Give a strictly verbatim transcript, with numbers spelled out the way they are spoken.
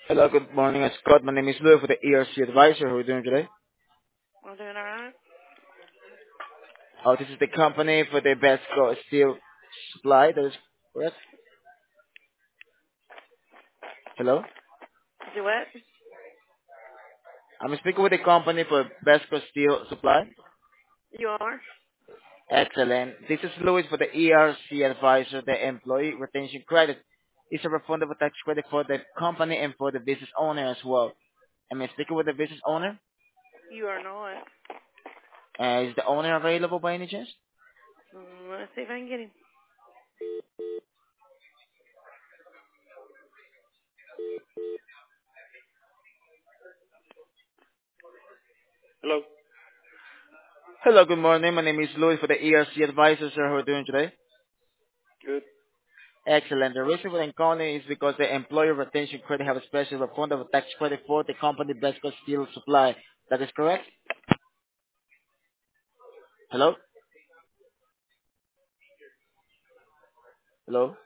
Hello, good morning, uh, Scott. My name is Louis for the E R C Advisor. How are you doing today? I'm doing all right. Oh, this is the company for the Besco Steel Supply. That is correct. Hello? Do what? I'm speaking with the company for Besco Steel Supply. You are? Excellent. This is Louis for the E R C Advisor. The employee retention credit is a refundable tax credit for the company and for the business owner as well. Am I speaking with the business owner? You are not. Uh, is the owner available by any chance? Mm, let's see if I can get him. Hello. Hello, good morning. My name is Louis for the E R C Advisor. Sir, how are you doing today? Good. Excellent. The reason for the calling is because the employer retention credit have a special refundable tax credit for the company Besco Steel Supply. That is correct? Hello? Hello?